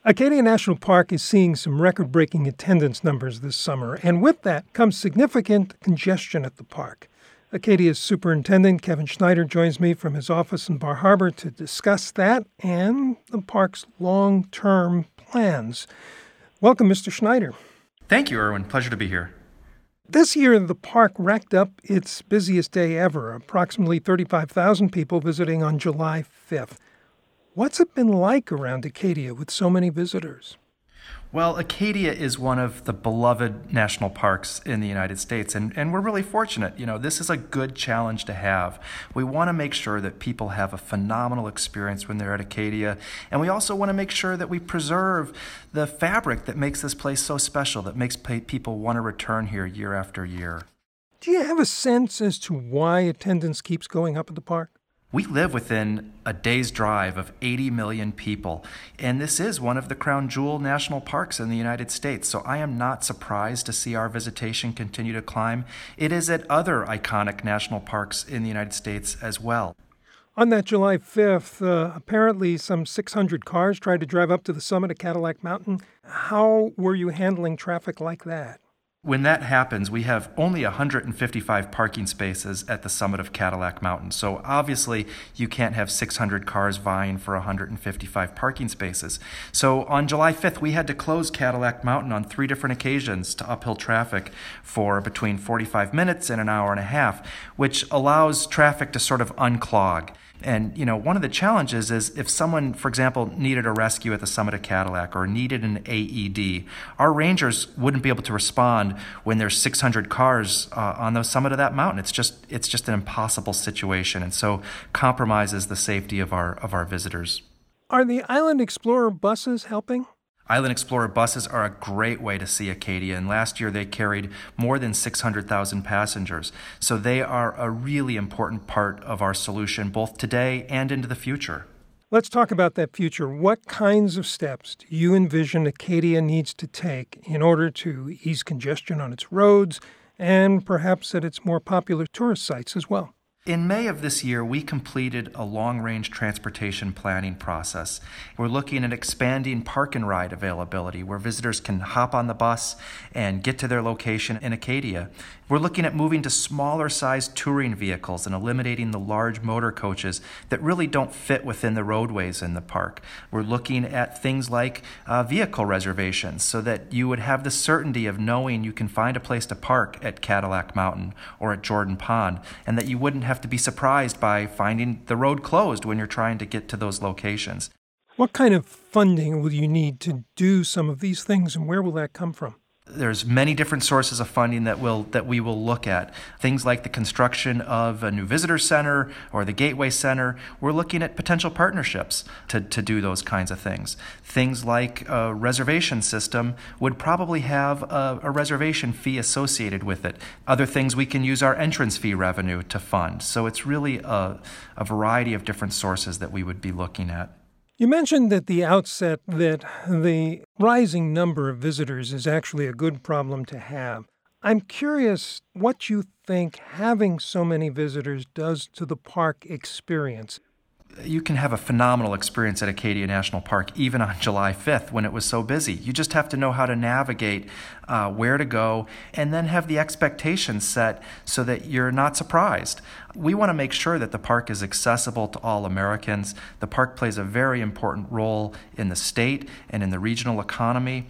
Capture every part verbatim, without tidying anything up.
Acadia National Park is seeing some record-breaking attendance numbers this summer, and with that comes significant congestion at the park. Acadia's Superintendent Kevin Schneider joins me from his office in Bar Harbor to discuss that and the park's long-term plans. Welcome, Mister Schneider. Thank you, Erwin. Pleasure to be here. This year, the park racked up its busiest day ever, approximately thirty-five thousand people visiting on July fifth. What's it been like around Acadia with so many visitors? Well, Acadia is one of the beloved national parks in the United States, and, and we're really fortunate. You know, this is a good challenge to have. We want to make sure that people have a phenomenal experience when they're at Acadia, and we also want to make sure that we preserve the fabric that makes this place so special, that makes people want to return here year after year. Do you have a sense as to why attendance keeps going up at the park? We live within a day's drive of eighty million people, and this is one of the crown jewel national parks in the United States, so I am not surprised to see our visitation continue to climb. It is at other iconic national parks in the United States as well. On that July fifth, uh, apparently some six hundred cars tried to drive up to the summit of Cadillac Mountain. How were you handling traffic like that? When that happens, we have only one hundred fifty-five parking spaces at the summit of Cadillac Mountain. So obviously, you can't have six hundred cars vying for one hundred fifty-five parking spaces. So on July fifth, we had to close Cadillac Mountain on three different occasions to uphill traffic for between forty-five minutes and an hour and a half, which allows traffic to sort of unclog. And, you know, one of the challenges is if someone, for example, needed a rescue at the summit of Cadillac or needed an A E D, our rangers wouldn't be able to respond when there's six hundred cars uh, on the summit of that mountain. It's just it's just an impossible situation, and so compromises the safety of our of our visitors. Are the Island Explorer buses helping? Island Explorer buses are a great way to see Acadia, and last year they carried more than six hundred thousand passengers. So they are a really important part of our solution, both today and into the future. Let's talk about that future. What kinds of steps do you envision Acadia needs to take in order to ease congestion on its roads and perhaps at its more popular tourist sites as well? In May of this year, we completed a long-range transportation planning process. We're looking at expanding park and ride availability, where visitors can hop on the bus and get to their location in Acadia. We're looking at moving to smaller-sized touring vehicles and eliminating the large motor coaches that really don't fit within the roadways in the park. We're looking at things like uh, vehicle reservations so that you would have the certainty of knowing you can find a place to park at Cadillac Mountain or at Jordan Pond, and that you wouldn't have to be surprised by finding the road closed when you're trying to get to those locations. What kind of funding will you need to do some of these things, and where will that come from? There's many different sources of funding that will that we will look at. Things like the construction of a new visitor center or the Gateway Center. We're looking at potential partnerships to, to do those kinds of things. Things like a reservation system would probably have a, a reservation fee associated with it. Other things, we can use our entrance fee revenue to fund. So it's really a, a variety of different sources that we would be looking at. You mentioned at the outset that the rising number of visitors is actually a good problem to have. I'm curious what you think having so many visitors does to the park experience. You can have a phenomenal experience at Acadia National Park even on July fifth when it was so busy. You just have to know how to navigate uh, where to go and then have the expectations set so that you're not surprised. We want to make sure that the park is accessible to all Americans. The park plays a very important role in the state and in the regional economy.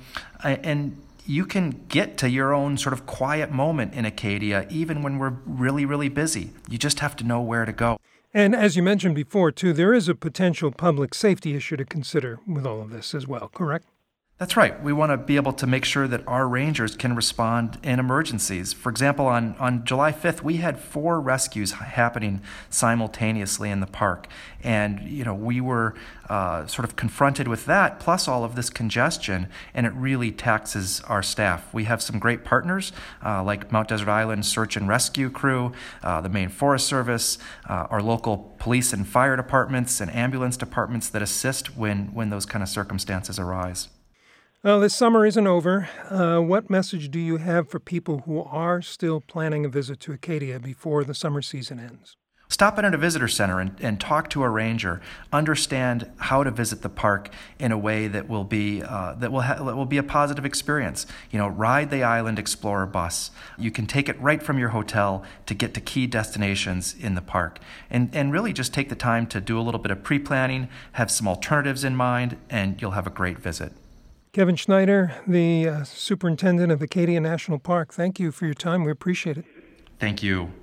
And you can get to your own sort of quiet moment in Acadia even when we're really, really busy. You just have to know where to go. And as you mentioned before, too, there is a potential public safety issue to consider with all of this as well, correct? That's right. We want to be able to make sure that our rangers can respond in emergencies. For example, on, on July fifth, we had four rescues happening simultaneously in the park. And, you know, we were uh, sort of confronted with that, plus all of this congestion, and it really taxes our staff. We have some great partners, uh, like Mount Desert Island Search and Rescue Crew, uh, the Maine Forest Service, uh, our local police and fire departments and ambulance departments that assist when, when those kind of circumstances arise. Well, this summer isn't over. Uh, what message do you have for people who are still planning a visit to Acadia before the summer season ends? Stop in at a visitor center and, and talk to a ranger. Understand how to visit the park in a way that will be uh, that will ha- that will be a positive experience. You know, ride the Island Explorer bus. You can take it right from your hotel to get to key destinations in the park, and and really just take the time to do a little bit of pre-planning, have some alternatives in mind, and you'll have a great visit. Kevin Schneider, the uh, superintendent of Acadia National Park, thank you for your time. We appreciate it. Thank you.